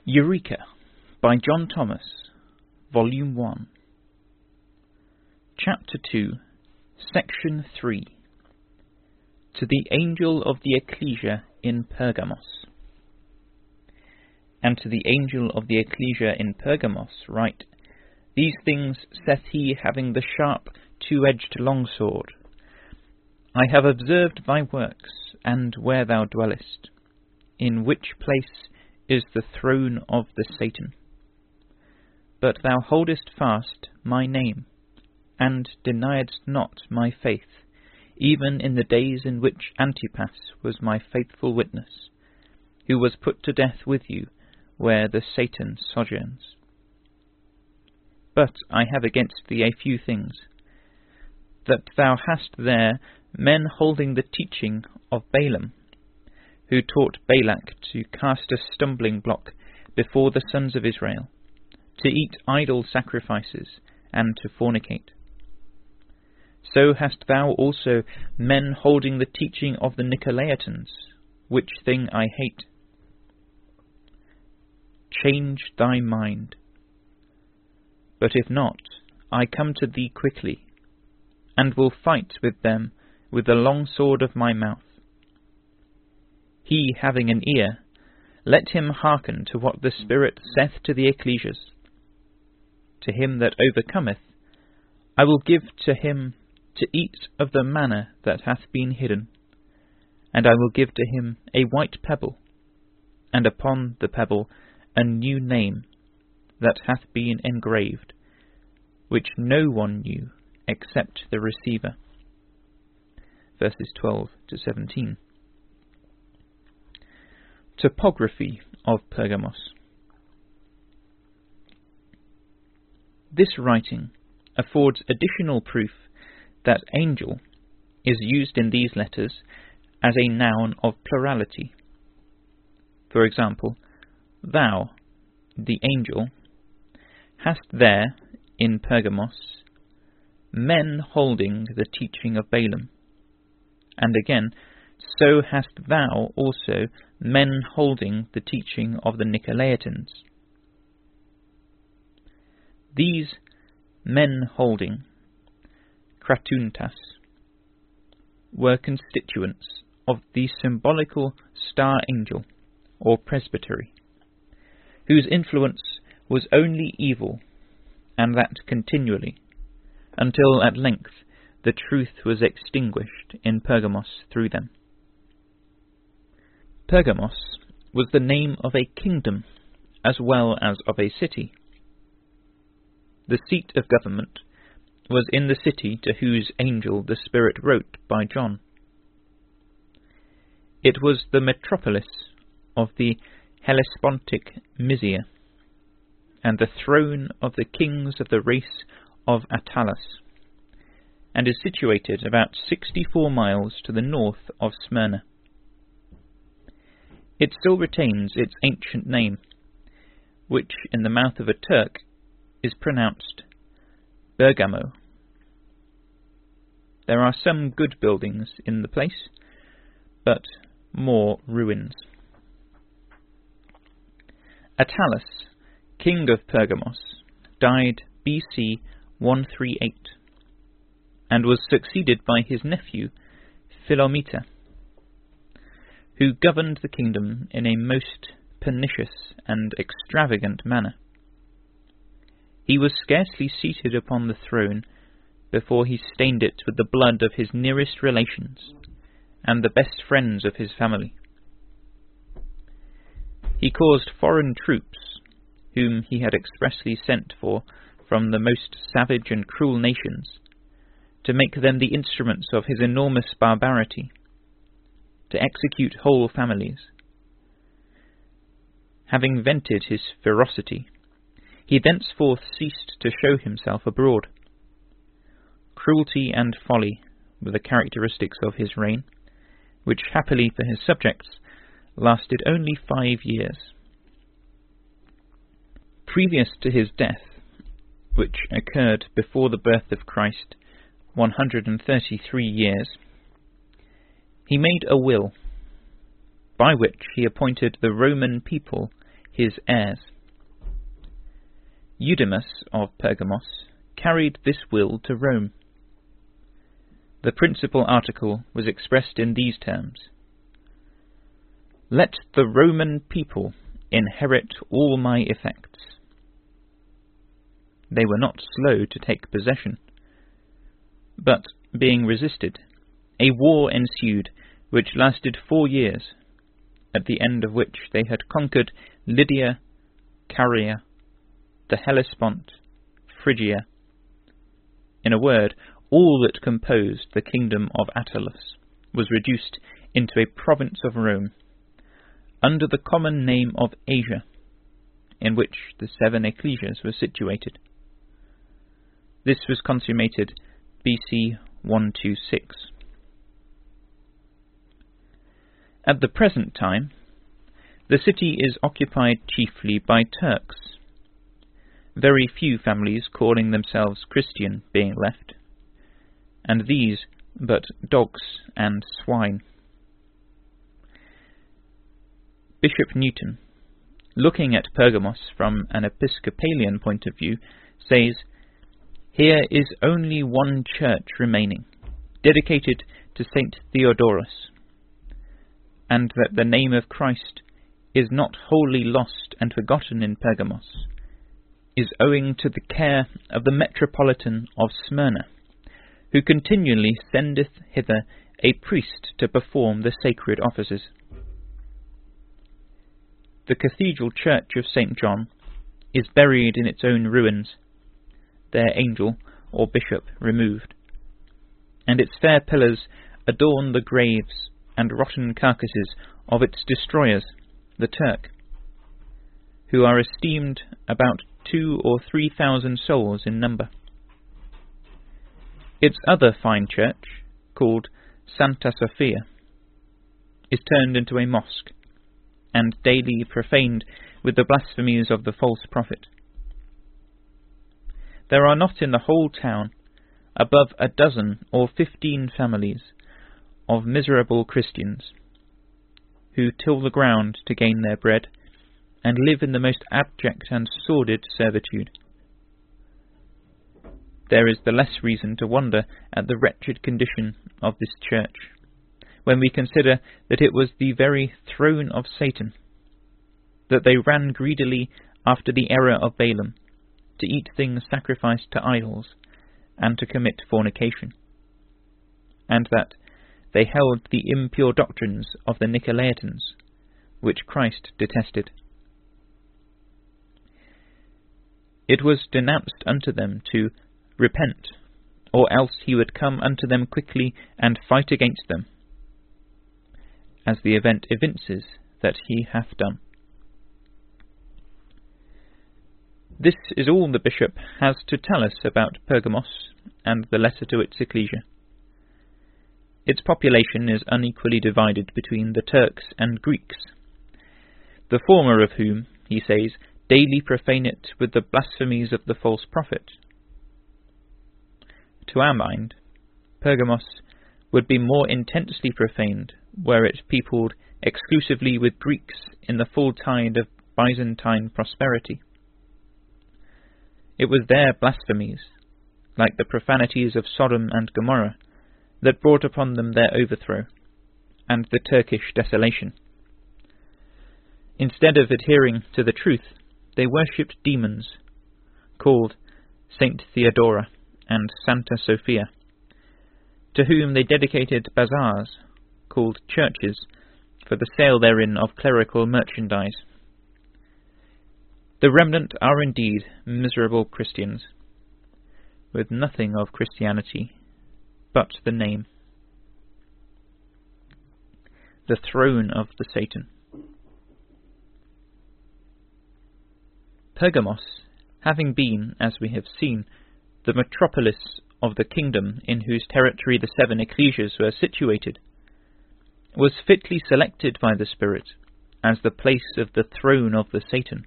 Eureka by John Thomas, Volume 1, Chapter 2, Section 3. To the Angel of the Ecclesia in Pergamos. And to the angel of the ecclesia in Pergamos write, These things saith he having the sharp two-edged longsword. I have observed thy works, and where thou dwellest, in which place is the throne of the Satan. But thou holdest fast my name, and deniedst not my faith, even in the days in which Antipas was my faithful witness, who was put to death with you, where the Satan sojourns. But I have against thee a few things, that thou hast there men holding the teaching of Balaam, who taught Balak to cast a stumbling block before the sons of Israel, to eat idol sacrifices, and to fornicate. So hast thou also men holding the teaching of the Nicolaitans, which thing I hate. Change thy mind. But if not, I come to thee quickly, and will fight with them with the long sword of my mouth. He having an ear, let him hearken to what the Spirit saith to the ecclesias. To him that overcometh, I will give to him to eat of the manna that hath been hidden, and I will give to him a white pebble, and upon the pebble a new name that hath been engraved, which no one knew except the receiver. Verses 12 to 17. Topography of Pergamos. This writing affords additional proof that angel is used in these letters as a noun of plurality. For example, thou, the angel, hast there, in Pergamos, men holding the teaching of Balaam, and again, so hast thou also men holding the teaching of the Nicolaitans. These men holding, kratuntas, were constituents of the symbolical star angel, or presbytery, whose influence was only evil, and that continually, until at length the truth was extinguished in Pergamos through them. Pergamos was the name of a kingdom as well as of a city. The seat of government was in the city to whose angel the Spirit wrote by John. It was the metropolis of the Hellespontic Mysia, and the throne of the kings of the race of Attalus, and is situated about 64 miles to the north of Smyrna. It still retains its ancient name, which in the mouth of a Turk is pronounced Bergamo. There are some good buildings in the place, but more ruins. Attalus, king of Pergamos, died BC 138, and was succeeded by his nephew Philometor, who governed the kingdom in a most pernicious and extravagant manner. He was scarcely seated upon the throne before he stained it with the blood of his nearest relations and the best friends of his family. He caused foreign troops, whom he had expressly sent for from the most savage and cruel nations, to make them the instruments of his enormous barbarity, to execute whole families. Having vented his ferocity, he thenceforth ceased to show himself abroad. Cruelty and folly were the characteristics of his reign, which happily for his subjects lasted only 5 years. Previous to his death, which occurred before the birth of Christ 133 years, he made a will, by which he appointed the Roman people his heirs. Eudemus of Pergamos carried this will to Rome. The principal article was expressed in these terms: "Let the Roman people inherit all my effects." They were not slow to take possession, but, being resisted, a war ensued which lasted 4 years, at the end of which they had conquered Lydia, Caria, the Hellespont, Phrygia. In a word, all that composed the kingdom of Attalus was reduced into a province of Rome, under the common name of Asia, in which the 7 ecclesias were situated. This was consummated BC 126. At the present time, the city is occupied chiefly by Turks, very few families calling themselves Christian being left, and these but dogs and swine. Bishop Newton, looking at Pergamos from an Episcopalian point of view, says, "Here is only one church remaining, dedicated to Saint Theodorus, and that the name of Christ is not wholly lost and forgotten in Pergamos, is owing to the care of the Metropolitan of Smyrna, who continually sendeth hither a priest to perform the sacred offices." The cathedral church of St. John is buried in its own ruins, their angel or bishop removed, and its fair pillars adorn the graves and rotten carcasses of its destroyers, the Turk, who are esteemed about 2,000 or 3,000 souls in number. Its other fine church, called Santa Sophia, is turned into a mosque, and daily profaned with the blasphemies of the false prophet. There are not in the whole town above 12 or 15 families of miserable Christians, who till the ground to gain their bread, and live in the most abject and sordid servitude. There is the less reason to wonder at the wretched condition of this church, when we consider that it was the very throne of Satan, that they ran greedily after the error of Balaam, to eat things sacrificed to idols, and to commit fornication, and that they held the impure doctrines of the Nicolaitans, which Christ detested. It was denounced unto them to repent, or else he would come unto them quickly and fight against them, as the event evinces that he hath done. This is all the bishop has to tell us about Pergamos and the letter to its ecclesia. Its population is unequally divided between the Turks and Greeks, the former of whom, he says, daily profane it with the blasphemies of the false prophet. To our mind, Pergamos would be more intensely profaned were it peopled exclusively with Greeks in the full tide of Byzantine prosperity. It was their blasphemies, like the profanities of Sodom and Gomorrah, that brought upon them their overthrow, and the Turkish desolation. Instead of adhering to the truth, they worshipped demons, called Saint Theodora and Santa Sophia, to whom they dedicated bazaars, called churches, for the sale therein of clerical merchandise. The remnant are indeed miserable Christians, with nothing of Christianity but the name. The throne of the Satan. Pergamos, having been, as we have seen, the metropolis of the kingdom in whose territory the 7 ecclesias were situated, was fitly selected by the Spirit as the place of the throne of the Satan.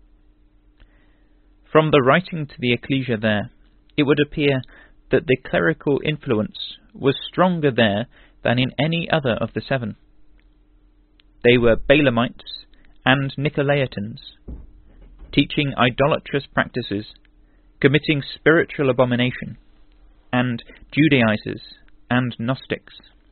From the writing to the ecclesia there, it would appear that the clerical influence was stronger there than in any other of the 7. They were Balaamites and Nicolaitans, teaching idolatrous practices, committing spiritual abomination, and Judaizers and Gnostics.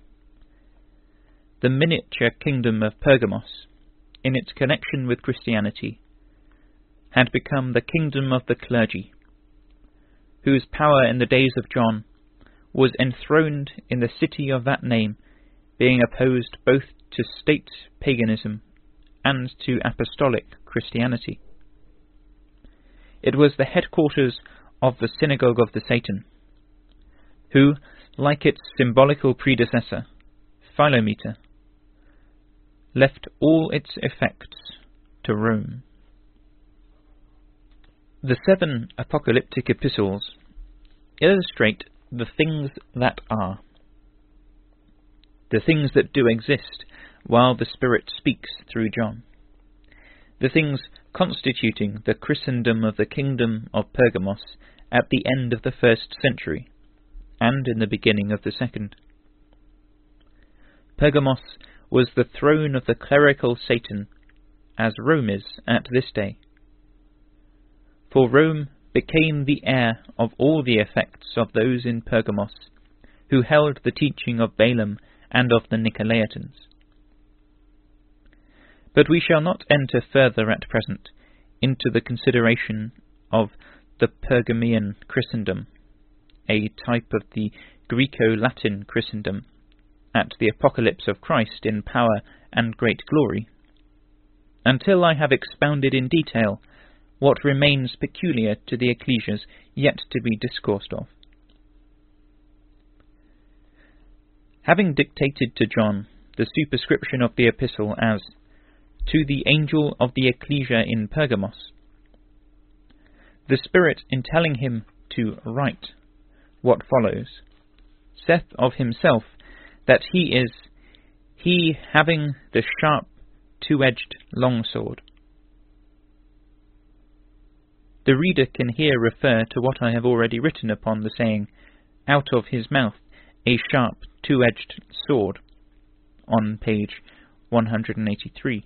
The miniature kingdom of Pergamos, in its connection with Christianity, had become the kingdom of the clergy, whose power in the days of John was enthroned in the city of that name, being opposed both to state paganism and to apostolic Christianity. It was the headquarters of the synagogue of the Satan, who, like its symbolical predecessor, Philometor, left all its effects to Rome. The 7 apocalyptic epistles illustrate the things that are, the things that do exist while the Spirit speaks through John, the things constituting the Christendom of the kingdom of Pergamos at the end of the 1st century and in the beginning of the 2nd. Pergamos was the throne of the clerical Satan, as Rome is at this day. For Rome became the heir of all the effects of those in Pergamos, who held the teaching of Balaam and of the Nicolaitans. But we shall not enter further at present into the consideration of the Pergamean Christendom, a type of the Greco-Latin Christendom, at the apocalypse of Christ in power and great glory, until I have expounded in detail what remains peculiar to the ecclesias yet to be discoursed of. Having dictated to John the superscription of the epistle as, "To the angel of the ecclesia in Pergamos," the Spirit, in telling him to write what follows, saith of himself that he is he having the sharp two-edged longsword. The reader can here refer to what I have already written upon the saying, "Out of his mouth a sharp two-edged sword," on page 183.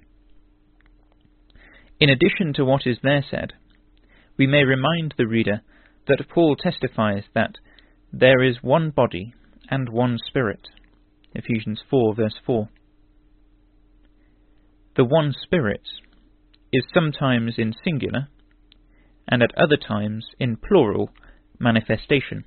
In addition to what is there said, we may remind the reader that Paul testifies that there is one body and one Spirit, Ephesians 4 verse 4. The one Spirit is sometimes in singular, and at other times in plural manifestation.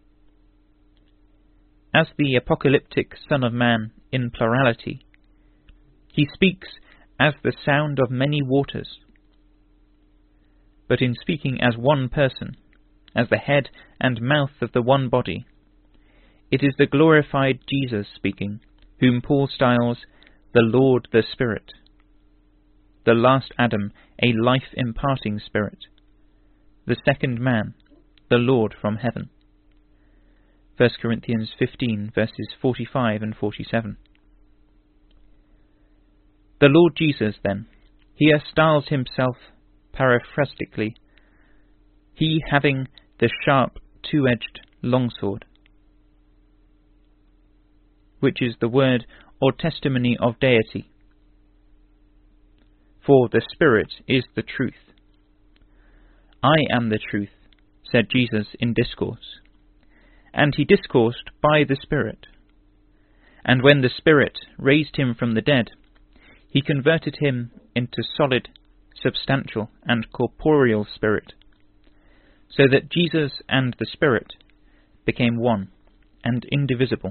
As the apocalyptic Son of Man in plurality, he speaks as the sound of many waters. But in speaking as one person, as the head and mouth of the one body, it is the glorified Jesus speaking, whom Paul styles the Lord the Spirit, the last Adam, a life-imparting Spirit, the second man, the Lord from heaven. 1 Corinthians 15 verses 45 and 47. The Lord Jesus, then, here styles himself paraphrastically, he having the sharp two-edged longsword, which is the word or testimony of deity. For the Spirit is the truth. I am the truth, said Jesus in discourse, and he discoursed by the Spirit. And when the Spirit raised him from the dead, he converted him into solid, substantial, and corporeal spirit, so that Jesus and the Spirit became one and indivisible.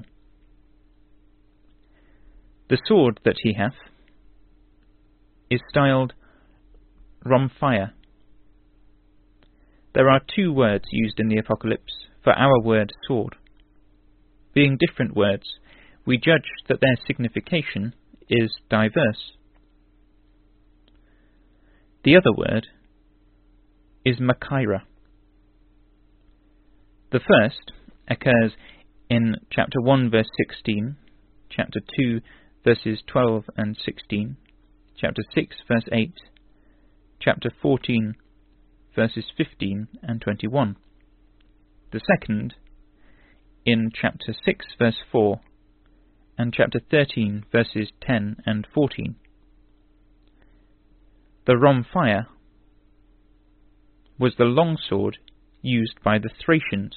The sword that he hath is styled Rhomphaia. There are 2 words used in the Apocalypse for our word sword. Being different words, we judge that their signification is diverse. The other word is Machaira. The first occurs in chapter 1 verse 16, chapter 2 verses 12 and 16, chapter 6 verse 8, chapter 14 verses 15 and 21. The second in chapter 6 verse 4 and chapter 13 verses 10 and 14. The rhomphaia was the long sword used by the Thracians,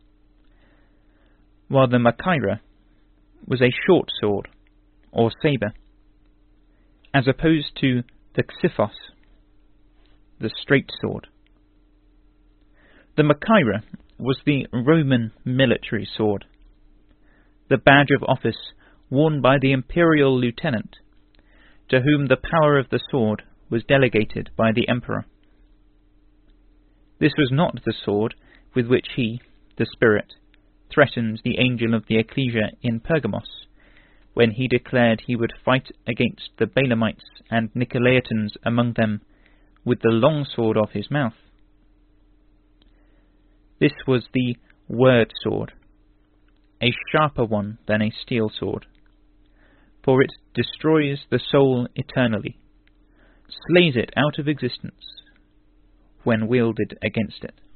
while the machaira was a short sword, or sabre, as opposed to the xiphos, the straight sword. The machaira was the Roman military sword, the badge of office worn by the imperial lieutenant, to whom the power of the sword was delegated by the emperor. This was not the sword with which he, the Spirit, threatened the angel of the ecclesia in Pergamos, when he declared he would fight against the Balaamites and Nicolaitans among them with the long sword of his mouth. This was the word sword, a sharper one than a steel sword, for it destroys the soul eternally, slays it out of existence when wielded against it.